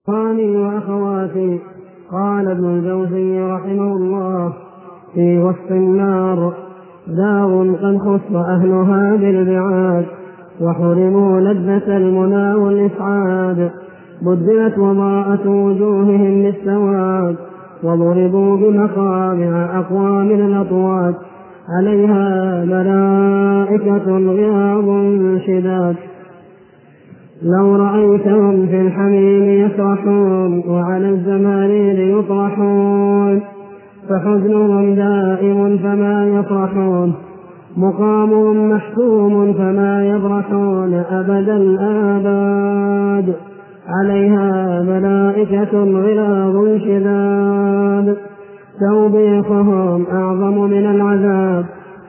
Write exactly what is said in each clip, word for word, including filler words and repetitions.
إخواني وأخواتي، قال ابن الجوزي رحمه الله في وصف النار: دار قد خص أهلها بالبعاد، وحرموا لذة المنى والإسعاد، بدلت وضاءت وجوههم بالسواد، وضربوا بمقامع أقوى من الأطواد، عليها ملائكة غياظ شداد، لو رأيتهم في الحميم يسرحون، وعلى الزمارير يطرحون، فحزنهم دائم فما يفرحون، مقامهم محتوم فما يبرحون أبد الآباد، عليها ملائكة غلاظ شداد، توبيخهم أعظم من العذاب،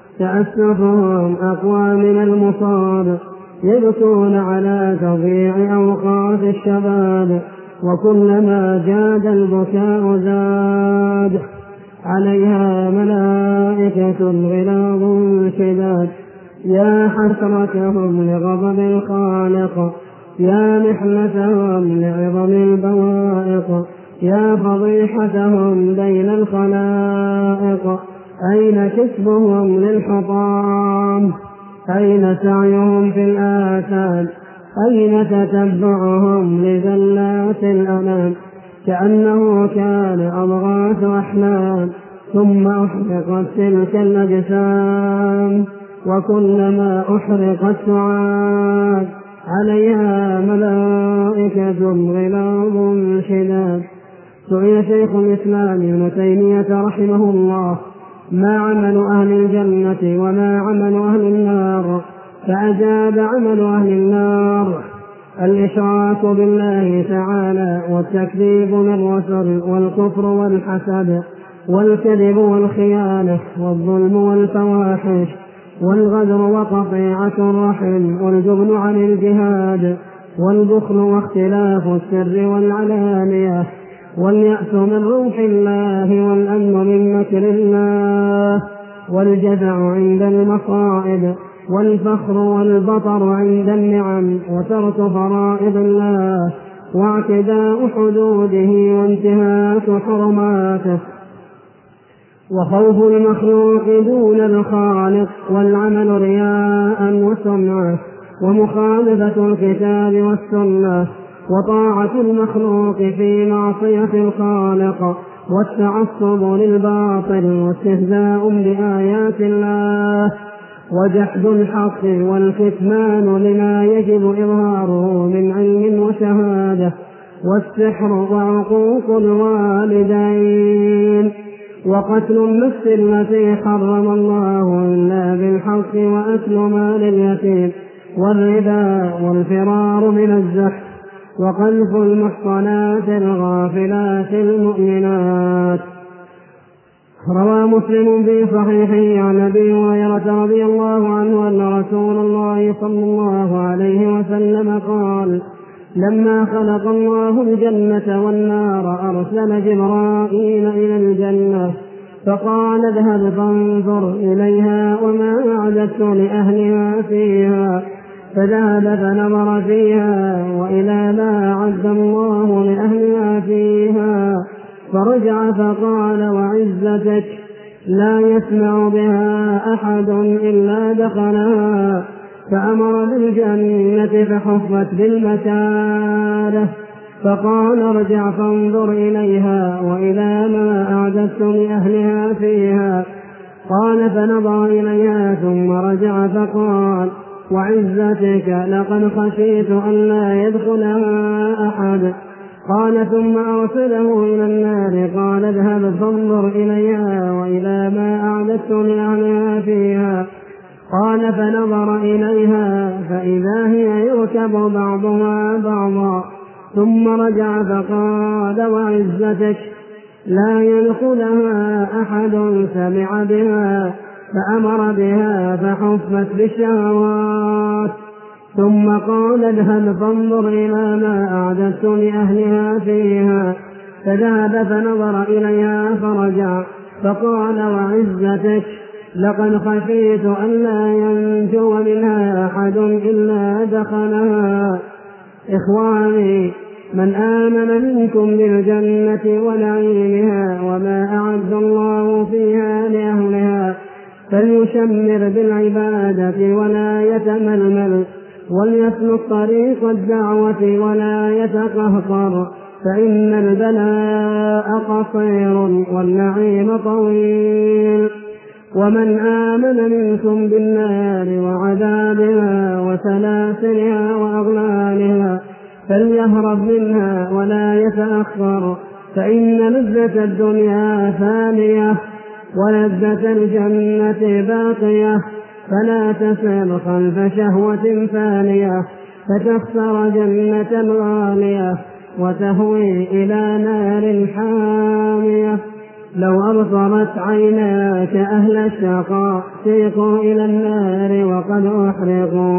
تأسفهم أقوى من المصاب، يبكون على تضييع أوقات الشباب، وكلما جاد البكاء زاد، عليها ملائكة غلاظ شداد، يا حسرتهم لغضب الخالق، يا محنتهم لعظم البوائق، يا فضيحتهم بين الخلائق، أين كسبهم للحطام، أين سعيهم في الآثام، أين تتبعهم لزلات الأنام، كأنه كان أضغاث أحلام، ثم أحرقت تلك الأجسام، وكلما أحرقت سعاد، عليها ملائكة غلاظ شداد. سئل شيخ الإسلام ابن تيمية رحمه الله: ما عمل أهل الجنة وما عمل أهل النار؟ فأجاب: عمل أهل النار الإشراك بالله تعالى، والتكذيب بالرسل، والكفر والحسد، والكذب والخيانة، والظلم والفواحش، والغدر وقطيعة الرحم، والجبن عن الجهاد، والبخل واختلاف السر والعلانية، واليأس من روح الله، والأمن من مكر الله، والجزع عند المصائب، والفخر والبطر عند النعم، وترك فرائض الله، واعتداء حدوده، وانتهاك حرماته، وخوف المخلوق دون الخالق، والعمل رياء وسمعة، ومخالفة الكتاب والسنة، وطاعة المخلوق في معصية الخالق، والتعصب للباطل، واستهزاء بآيات الله، وجحد الحق، والكتمان لما يجب إظهاره من علم وشهادة، والسحر، وعقوق الوالدين، وقتل النفس التي حرم الله إلا بالحق، وأكل مال اليتيم، والربا، والفرار من الزحف، وقذف المحصنات الغافلات المؤمنات. روى مسلم في صحيحه عن أبي هريرة رضي الله عنه أن رسول الله صلى الله عليه وسلم قال: لما خلق الله الجنة والنار أرسل جبرائيل إلى الجنة فقال: اذهب فانظر إليها وما أعددت لأهلها فيها. فذهب فنظر فيها وإلى ما أعد الله لأهلها فيها، فرجع فقال: وعزتك لا يسمع بها أحد إلا دخلها. فأمر بالجنة فحفت بالمكاره، فقال: ارجع فانظر إليها وإلى ما أعددت لأهلها فيها. قال: فنظر إليها ثم رجع فقال: وعزتك لقد خشيت أن لا يدخلها أحد. قال: ثم أرسله إلى النار قال: اذهب فانظر إليها وإلى ما أعددت لأهلها فيها. قال: فنظر إليها فإذا هي يركب بعضها بعضا. ثم رجع فقال: وعزتك لا يدخلها أحد سمع بها. فأمر بها فحفت بالشهوات. ثم قال: اذهب فانظر إلى ما أعددت لأهلها فيها. فذهب فنظر إليها فرجع فقال: وعزتك لقد خشيت أن لا ينجو منها أحد إلا دخلها. إخواني، من آمن منكم بالجنة ونعيمها وما أعد الله فيها لأهلها فليشمر بالعبادة ولا يتململ وليسلك طريق الدعوة ولا يتقهقر، فإن البلاء قصير والنعيم طويل. ومن آمن منكم بالنار وعذابها وسلاسلها وأغلالها فليهرب منها ولا يتأخر، فإن لذة الدنيا فانية ولذة الجنة باقية، فلا تسل خلف شهوة فانية فتخسر جنة غالية وتهوي إلى نار حامية. لو أبصرت عيناك أهل الشقاء سيقوا إلى النار وقد أحرقوا،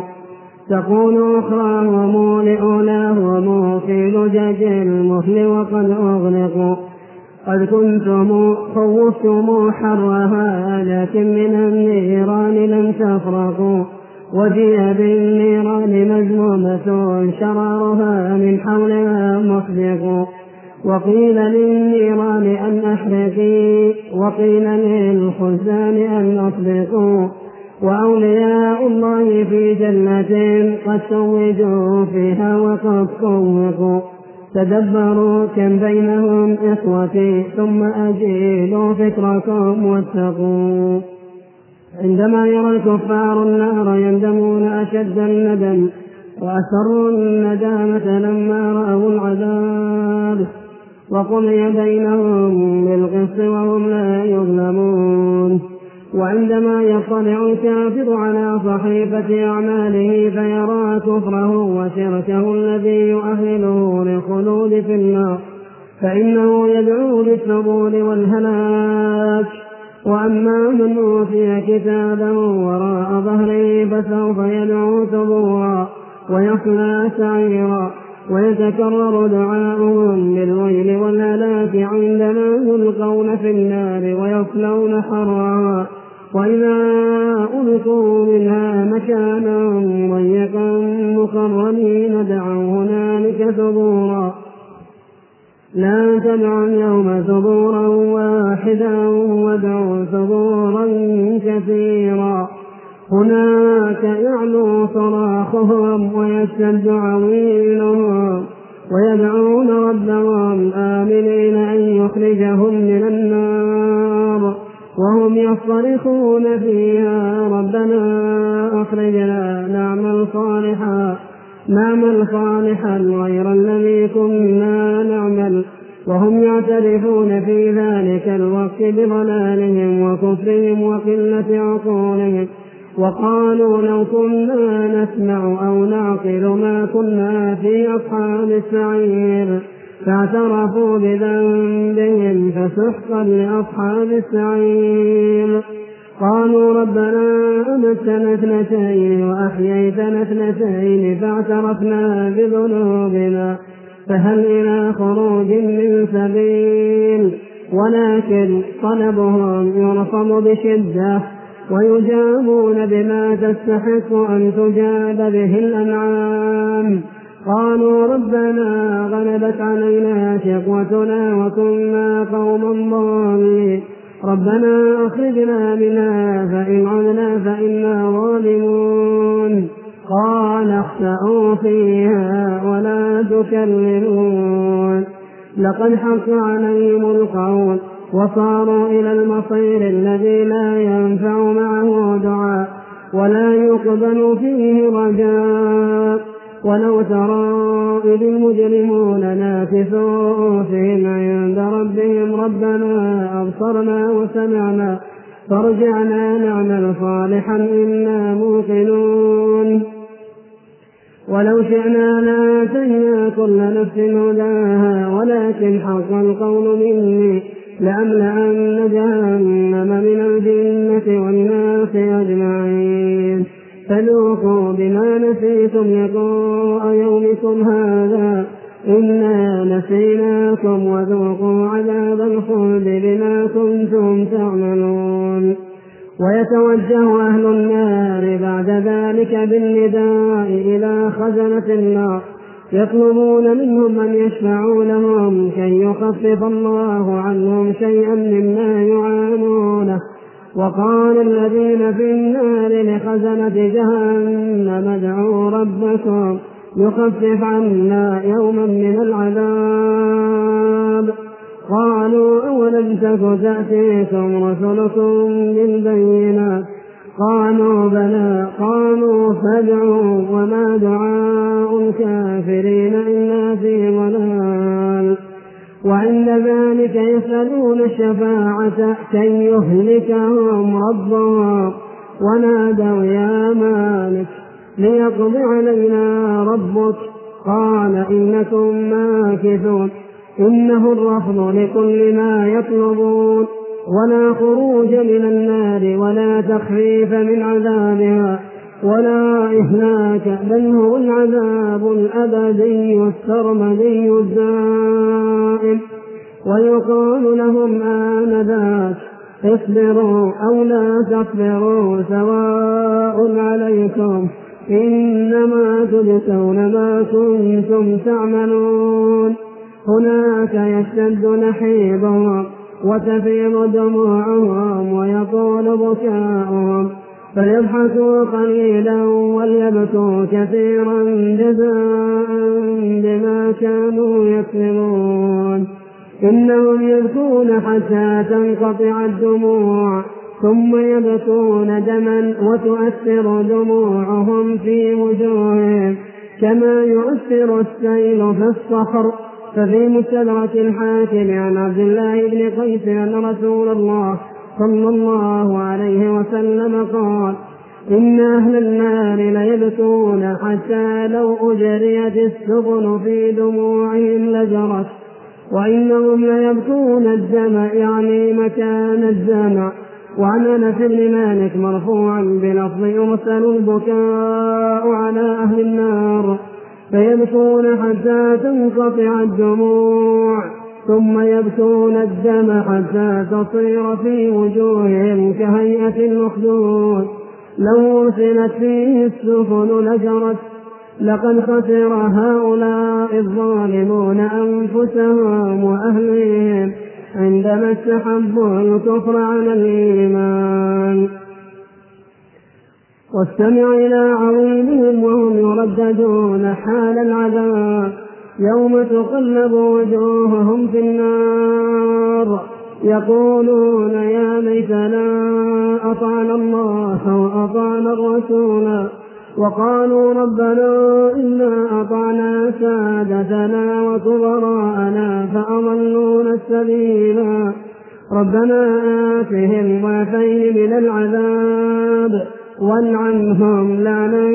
تقول أخراهم لأولاهم في لجج المهل وقد أغلقوا. قد كنتم خوفتم حرها لكن من النيران لم تفرقوا، وجيء بالنيران مجمومة شرارها من حولها محدق، وقيل للنيران أن أحرقي وقيل للخزان أن أطلقوا. وأولياء الله في جنة قد سوجوا فيها وقد قوقوا، تدبروا كم بينهم إخوتي ثم أجيلوا فكركم واتقوا. عندما يرى الكفار النار يندمون أشد الندم وأسروا الندامة لما رأوا العذاب، وقضي بينهم بالقسط وهم لا يظلمون. وعندما يطلع الكافر على صحيفة أعماله فيرى كفره وشركه الذي يؤهله للخلود في النار فإنه يدعو للثبور والهلاك. وأما من أوتي كتابه وراء ظهره فسوف يدعو ثبورا ويصلى سعيرا، ويتكرر دعاؤهم بالويل والهلاك عندما يلقون في النار ويصلون حرا. وإذا ألقوا منها مكانا ضيقا مقرنين دعوا هنالك ثبورا. لا تدعوا اليوم ثبورا واحدا وادعوا ثبورا كثيرا. هناك يعلو صراخهم ويشتد عويلهم ويدعون ربهم آمنين أن يخرجهم من النار وهم يصرخون فيها ربنا أخرجنا نعمل صالحا نعمل صالحا غير الذي كنا نعمل، وهم يعترفون في ذلك الوقت بضلالهم وكفرهم وقلة عقولهم، وقالوا لو كنا نسمع أو نعقل ما كنا في أصحاب السعير، فاعترفوا بذنبهم فسحقا لأصحاب السعير. قالوا ربنا أمتنا اثنتين وأحييتنا اثنتين فاعترفنا بذنوبنا فهل إلى خروج من سبيل. ولكن طلبهم يرفض بشدة ويجابون بما تستحق أن تجاب به الأنعام. قالوا ربنا غلبت علينا شقوتنا وكنا قوما ضالين ربنا أخرجنا منها فإن عدنا فإنا ظالمون. قال اخسئوا فيها ولا تكلمون. لقد حق عليهم القول وصاروا إلى المصير الذي لا ينفع معه دعاء ولا يقبل فيه رجاء. ولو ترى إذ المجرمون ناكثوا رؤوسهم عند ربهم ربنا أبصرنا وسمعنا فارجعنا نعمل صالحا إنا موقنون. ولو شئنا لآتينا كل نفس هداها ولكن حق القول مني لأملأن جهنم من الجنة والناس أجمعين. فذوقوا بما نسيتم لقاء يومكم هذا إنا نسيناكم وذوقوا عذاب الخلد بما كنتم تعملون. ويتوجه أهل النار بعد ذلك بالنداء إلى خزنة النار يطلبون منهم أن يشفعوا لهم كي يخفف الله عنهم شيئا مما يعانونه. وقال الذين في النار لخزنة جهنم ادعوا ربكم يخفف عنا يوما من العذاب. قالوا أولم تك تأتيكم رسلكم بالبينات قالوا بلى قالوا فادعوا وما دعاء الكافرين إلا في ضلال. وعند ذلك يسألون الشفاعة كي يهلكهم ربهم ونادوا يا مالك ليقضي علينا ربك قال إنكم ماكثون. إنه الرفض لكل ما يطلبون ولا خروج من النار ولا تخفيف من عذابها ولا إهلاك بل هو العذاب الأبدي السرمدي الدائم. ويقال لهم آنذاك اصبروا أو لا تصبروا سواء عليكم إنما تجزون ما كنتم تعملون. هناك يشتد نحيبهم وتفيض دموعهم ويطول بكاؤهم فيضحكوا قليلا وليبكوا كثيرا جزاء بما كانوا يكسبون. إنهم يبكون حتى تنقطع الدموع ثم يبكون دما وتؤثر دموعهم في وجوههم كما يؤثر السيل في الصخر. ففي مستدرك الحاكم عن عبد الله بن قيس أن رسول الله صلى الله عليه وسلم قال إن أهل النار ليبكون حتى لو أجريت السفن في دموعهم لجرت. وإنهم ليبكون الدمع يعني مكان الدمع. وعن أنس بن مالك مرفوعا بلفظ يرسل البكاء على أهل النار فيبكون حتى تنقطع الدموع ثم يبكون الدم حتى تصير في وجوههم كهيئة الأخدود لو أرسلت فيه السفن لجرت. لقد خسر هؤلاء الظالمون أنفسهم وأهليهم عندما استحبوا الكفر على الإيمان. واستمع إلى عظيمهم وهم يرددون حال العذاب يوم تقلب وجوههم في النار يقولون يا ليتنا أطعنا الله وأطعنا الرسول وقالوا ربنا إنا أطعنا سادتنا وكبراءنا فأضلونا السبيلا ربنا آتهم ضعفين من العذاب والعنهم لعنا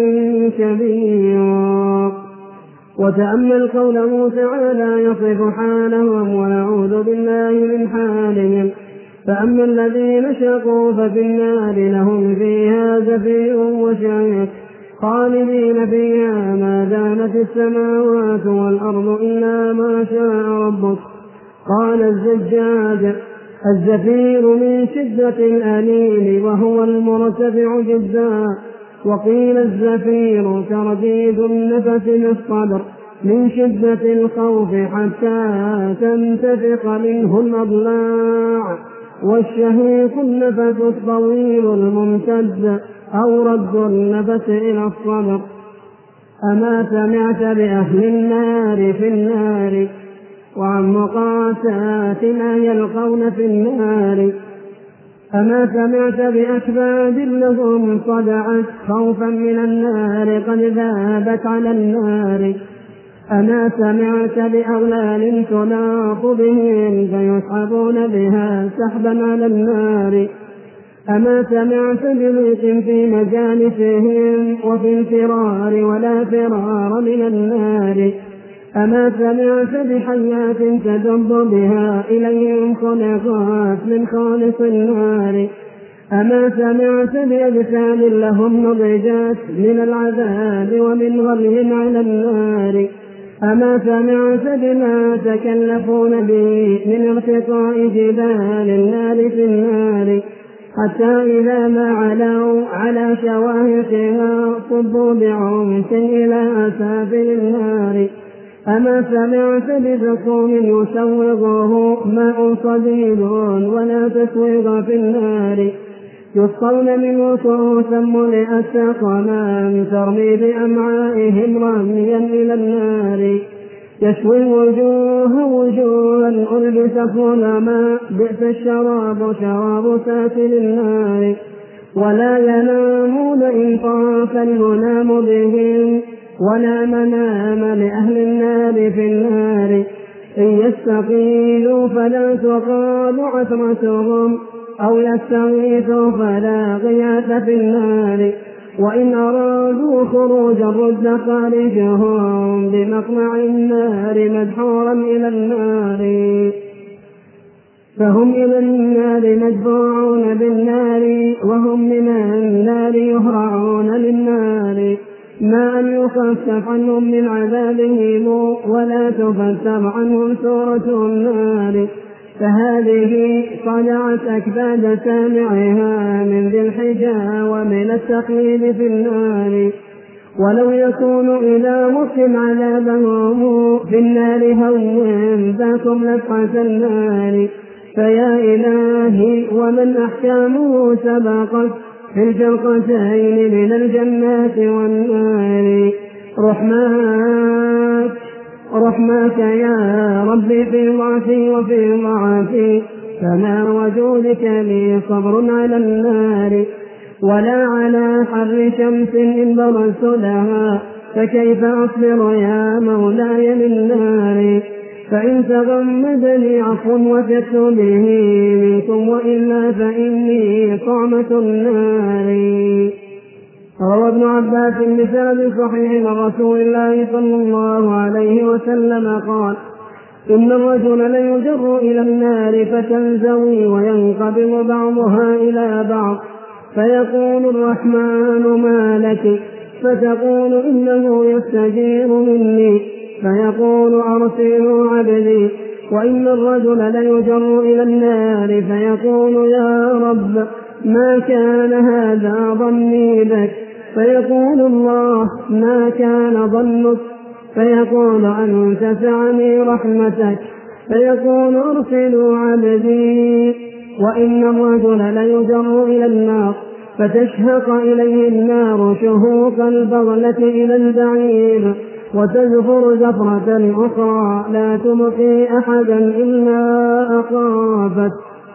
كبيرا. وتأمل قوله تعالى يصف حالهم ونعوذ بالله من حالهم. فأما الذين شقوا ففي النار لهم فيها زفير وشهيق خالدين فيها ما دامت السماوات والأرض إلا ما شاء ربك. قال الزجاج الزفير من شدة الأنين وهو المرتفع جدا. وقيل الزفير ترديد النفس في الصدر من شدة الخوف حتى تنتفخ منه الأضلاع. والشهيق النفس الطويل الممتد أو رد النفس إلى الصدر. أما سمعت بأهل النار في النار وعن مقاسات ما يلقون في النار. أما سمعت بأكباد لهم صدعت خوفا من النار قد ذابت على النار. أما سمعت بأغلال تناط بهم فيسحبون بها سحبا على النار. أما سمعت بضيق في مجالسهم وفي الفرار ولا فرار من النار. أما سمعت بحيات تدب بها إليهم خلقات من خالص النار. أما سمعت بأجسام لهم نضجات من العذاب ومن غلي على النار. أما سمعت بما تكلفون به من ارتقاء جبال النار في النار حتى إذا ما علوا على شواهقها صبوا بعنف إلى أسافل النار أما سمعت بزقوم يسوغه ماء صديد ولا تسويغ في النار يسقون منه كؤوسا ملئت سقما ترمي بأمعائهم رميا إلى النار يشوي الوجوه وجوها ألبست ظلما بئس الشراب شراب سافل النار ولا ينامون إن طاف المنام بهم ولا منام لأهل النار في النار إن يستقيلوا فلا تقال عثرتهم أو يستغيثوا فلا غياث في النار وإن أرادوا خروجا رد خارجهم بمقمع النار مدحورا إلى النار فهم إلى النار مدفوعون بالنار وهم من النار يهرعون للنار ما أن يخفف عنهم من عذابهم ولا تفتر عنهم سورة النار فهذه صنعت أكباد سامعها من ذي الحجى ومن التقليد في النار ولو يكون إلى مسلم عذابهم في النار هون ذاكم لفحة النار فيا إلهي ومن أحكامه سبقت في الجرقتين من الجنات والنار رحماك رحماك يا ربي في ضعفي وفي ضعفي فما وجودك لي صبر على النار ولا على حر شمس إن برزت لها فكيف أصبر يا مولاي للنار فإن تغمدني عفو وثقت به منكم وإلا فإني طعمة النار. روى ابن عباس بسند صحيح عن رسول الله صلى الله عليه وسلم قال إن الرجل ليجر إلى النار فتنزوي وينقبض بعضها إلى بعض فيقول الرحمن ما لك فتقول إنه يستجير مني فيقول أرسلوا عبدي وإن الرجل ليجر إلى النار فيقول يا رب ما كان هذا ظني بك فيقول الله ما كان ظنك فيقول أن تسعني رحمتك فيقول أرسلوا عبدي وإن الرجل ليجر إلى النار فتشهق إليه النار شهوق البغلة إلى البعير وتزفر زفرة أخرى لا تبقي أحدا إلا أخافت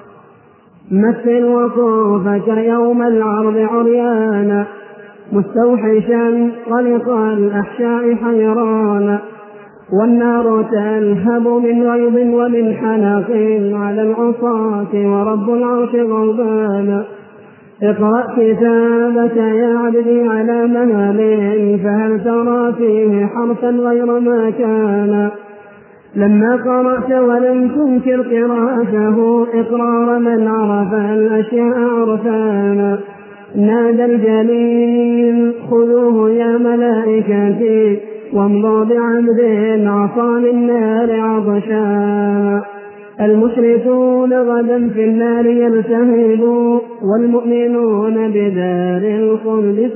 مثل وقوفك يوم العرض عريانا مستوحشا قلق الأحشاء حيرانا والنار تلهب من غيظ ومن حنق على العصاة ورب العرش غضبانا اقرأ كتابك يا عبدي على مهل فهل ترى فيه حرفا غير ما كان لما قرأت ولم تنكر قراءته إقرار من عرف الأشياء عرفانا نادى الجليل خذوه يا ملائكتي وامضوا بعبد عصى للنار عطشا المشركون غدا في النار يلتهبون والمؤمنون بدار الخلد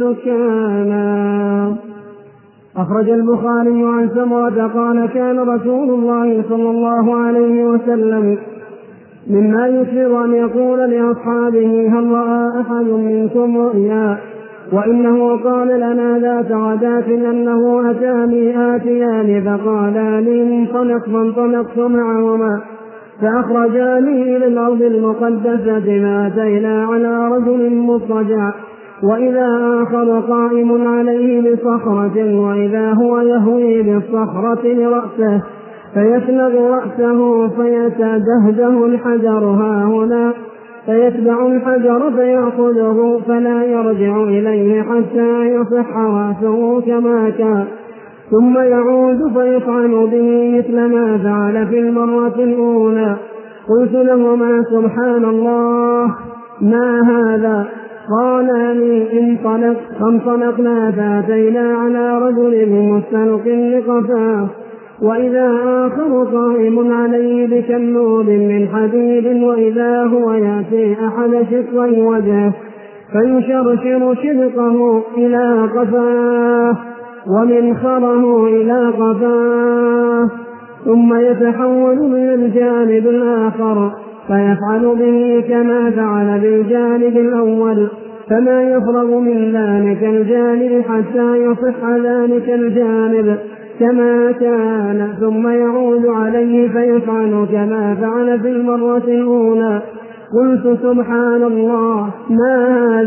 سكانا. أخرج البخاري عن سمرة قال كان رسول الله صلى الله عليه وسلم مما يسر أن يقول لأصحابه هل رأى أحد منكم رؤيا وإنه قال لنا ذات غداة أنه أتاني آتيان فقالا لي انطلق فانطلقت معهما فأخرجاني إلى الأرض المقدسة فأتينا على رجل مضطجع وإذا آخر قائم عليه بصخرة وإذا هو يهوي بالصخرة لرأسه فيسلغ رأسه فيتدهده الحجر هاهنا فيتبع الحجر فيأخذه فلا يرجع إليه حتى يصح رأسه كما كان ثم يعود فيطعن به مثل ما فعل في المرة الأولى. قلت لهما سبحان الله ما هذا؟ قالا لي انطلق فانطلقنا فأتينا على رجل مستلق لقفاه وإذا آخر قائم عليه بكنوب من حديد وإذا هو يأتي أحد شقي وجهه فيشرشر شدقه إلى قفاه ومنخره إلى قفاه، ثم يتحول من الجانب الآخر فيفعل به كما فعل بالجانب الأول، فما يفرغ من ذلك الجانب حتى يصح ذلك الجانب كما كان، ثم يعود عليه فيفعل كما فعل في المرة الأولى. قلت سبحان الله ما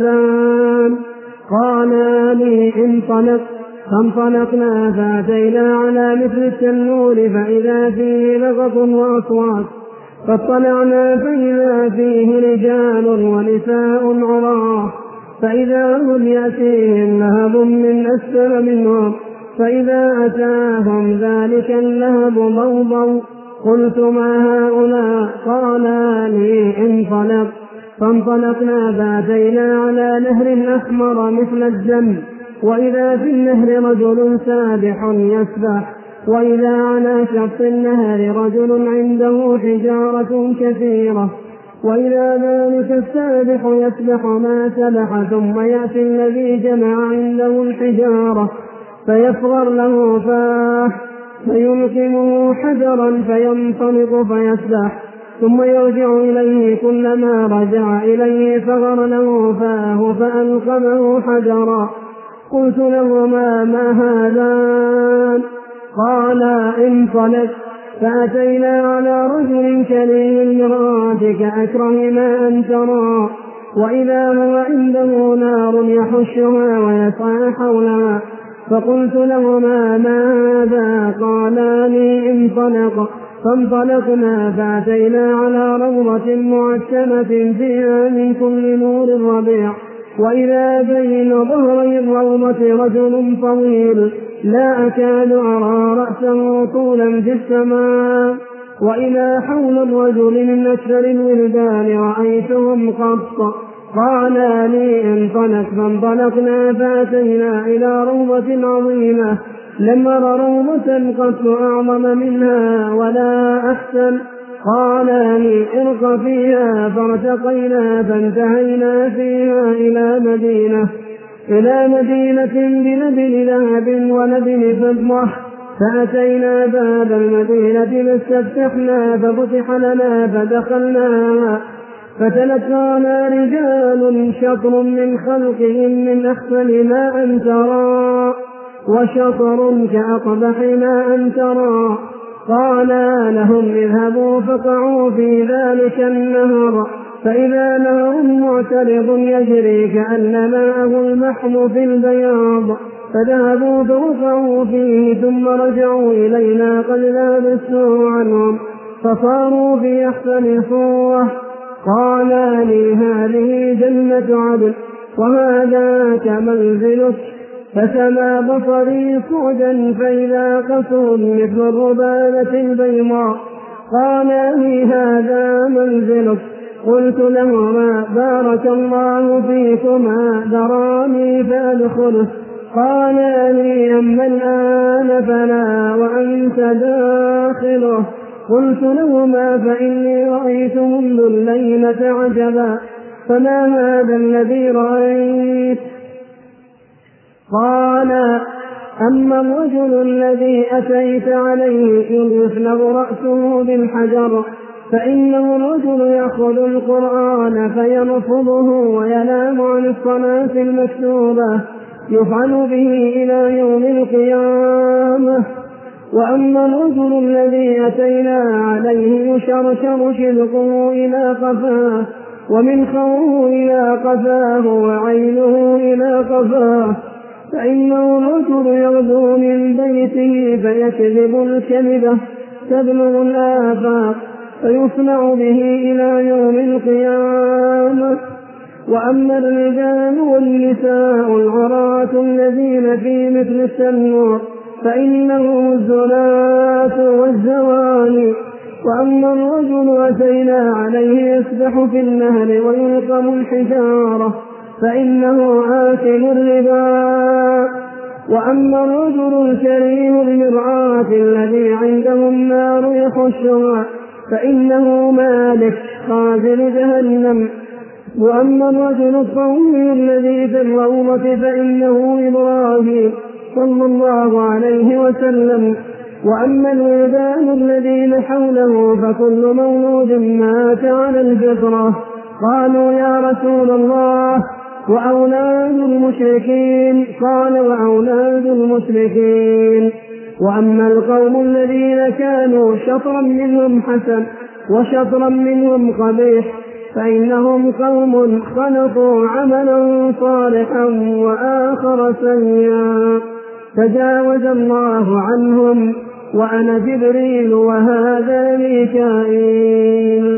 هذان؟ قال لي انطلق، فانطلقنا فأتينا على مثل التنور فإذا فيه لغط وأصوات، فاطلعنا فإذا فيه رجال ونساء عراه، فإذا هم يأتيهم لهب من أسفل منهم، فإذا أتاهم ذلك اللهب ضوضوا. قلت ما هؤلاء؟ قال لي انطلق، فانطلقنا فأتينا على نهر أحمر مثل الدم، وإذا في النهر رجل سابح يسبح، وإذا على شط النهر رجل عنده حجارة كثيرة، وإذا ذلك السابح يسبح ما سبح، ثم يأتي الذي جمع عنده الحجارة فيصغر له فاه فيلقمه حجرا فينطلق فيسبح، ثم يرجع إليه، كلما رجع إليه صغر له فاه فألقمه حجرا. قلت لهما ما هذان؟ قال انطلق، فأتينا على رجل كريم المرآة كأكره ما أن ترى، وإذا هو عنده نار يحشها ويسعى حولها، فقلت لهما ما هذا؟ قالا لي انطلق، فانطلقنا فأتينا على روضة معتمة فيها من كل نور الربيع، وإذا بين ظهري الروضة رجل طويل لا أكاد أرى رأسه طولا في السماء، وإذا حول الرجل من أكثر الولدان رأيتهم قط. قال لي انطلق، فانطلقنا فأتينا إلى روضة عظيمة لم أر روضة قط أعظم منها ولا أحسن. قال لي ارق فيها، فارتقينا فانتهينا فيها إلى مدينة إلى مدينة بنبل ذهب ونبل فضة، فأتينا باب المدينة فاستفتحنا ففتح لنا فدخلناها، فتلقانا رجال شطر من خلقهم من أحسن ما أن ترى، وشطر كأقبح ما أن ترى. قالا لهم اذهبوا فقعوا في ذلك النهر، فإذا نهر معترض يجري كأن ماءه المحن في البياض، فذهبوا فوقعوا فيه، ثم رجعوا إلينا قد ذهب السوء عنهم فصاروا في أحسن صورة. قال لي هذه جنة عدن وهذاك منزلك، فسما بصري صعدا فإذا قصر مثل الربابة البيضاء. قال لي هذا منزلك. قلت لهما بارك الله فيكما، دراني فأدخله. قال لي أما الآن فلا وأنت داخله. قلت لهما فإني رأيت منذ الليلة عجبا، فما هذا الذي رأيت؟ قال أما الرجل الذي أتيت عليه يفلغ رأسه بالحجر، فإنه الرجل يأخذ القرآن فينفضه وينام عن الصلاة المكتوبة، يفعل به إلى يوم القيامة. وأما الرجل الذي أتينا عليه يشرشر شدقه إلى قفاه، ومنخره إلى قفاه، وعينه إلى قفاه، فإنه الرجل يغدو من بيته فيكذب الكذبة تبلغ الآفاق، فيصنع به إلى يوم القيامة. وأما الرجال والنساء العراة الذين في مثل التنور، فإنهم الزناة والزواني. وأما الرجل أتينا عليه يسبح في النهر ويلقم الحجارة، فإنه آكل الربا. وأما الرجل الكريم المرآة الذي عنده النار يخشها، فإنه مالك خازن جهنم. وأما الرجل الطويل الذي في الروضة، فإنه إبراهيم صلى الله عليه وسلم. وأما الولدان الذين حوله فكل مولود مات على الفطرة. قالوا يا رسول الله وأولاد المشركين؟ قال وأولاد المشركين. وأما القوم الذين كانوا شطرا منهم حسن وشطرا منهم قبيح فإنهم قوم خلقوا عملا صالحا وآخر سيئا تجاوز الله عنهم، وأنا جبريل وهذا ميكائيل.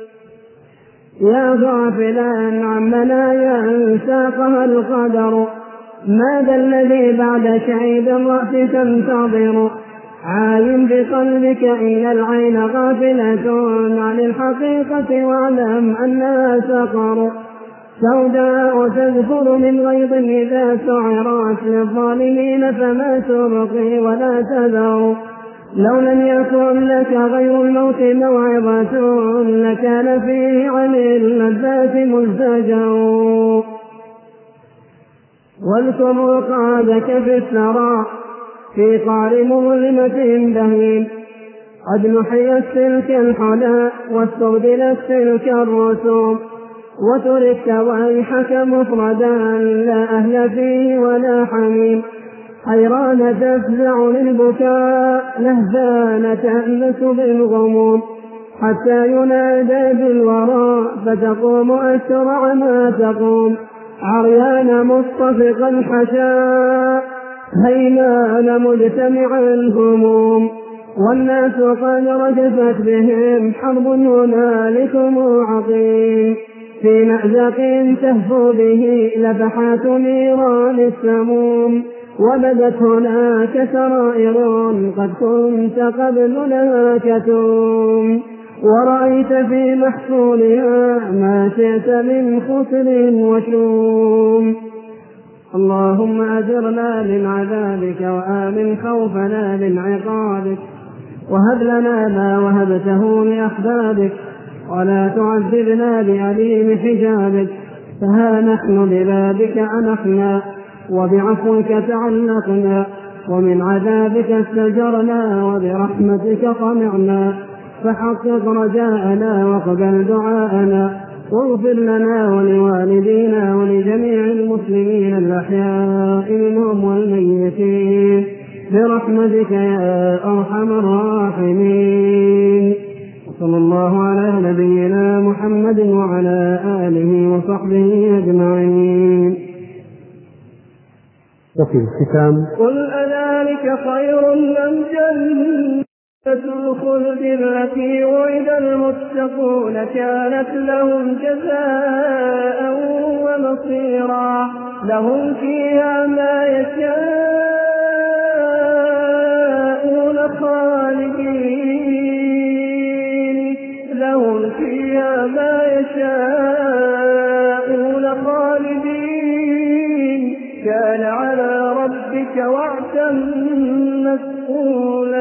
يا غافلا عمنا ينساقها القدر، ماذا الذي بعد شعيب الرأس تنتظر؟ عاين بقلبك إن العين غافلة عن الحقيقة، واعلم أنها سقر سوداء تذكر من غيظ إذا سعرت للظالمين فما تبقي ولا تذر. لو لم يكن لك غير الموت موعظة لكان فيه عن اللذات مزدجر. واذكر رقابك في الثرى في قعر مظلمة بهيم، قد نحيت تلك الحلا واستبدلت تلك الرسوم، وتركت ويحك مفردا لا أهل فيه ولا حميم. حيران تفزع للبكاء لهفان تأنس بالغموم، حتى ينادى بالوراء فتقوم أسرع ما تقوم. عريان مصطفق الحشاء هيمان مجتمع الهموم، والناس قد رجفت بهم حرب هنالكم عظيم. في مأزق تهفو به لفحات نيران السموم، وبدت هناك سرائر قد كنت قبل لها كتوم، ورأيت في محصولها ما شئت من خسر وشوم. اللهم أجرنا من عذابك وآمن خوفنا من عقابك، وهب لنا ما وهبته لأحبابك، ولا تعذبنا بأليم حجابك. فها نحن ببابك أنحنا، وبعفوك تعلقنا، ومن عذابك استجرنا، وبرحمتك طمعنا. فحقق رجاءنا واقبل دعاءنا، واغفر لنا ولوالدينا ولجميع المسلمين الأحياء منهم والميتين برحمتك يا أرحم الراحمين. صلى الله على نبينا محمد وعلى آله وصحبه أجمعين. وفي الختام قل أذلك خير أم جنة الخلد التي وعد المتقون كانت لهم جزاء ومصيرا؟ لهم فيها ما يشاءون خالدين لهم فيها ما يشاءون خالدين كان على ربك وعدا مسئولا.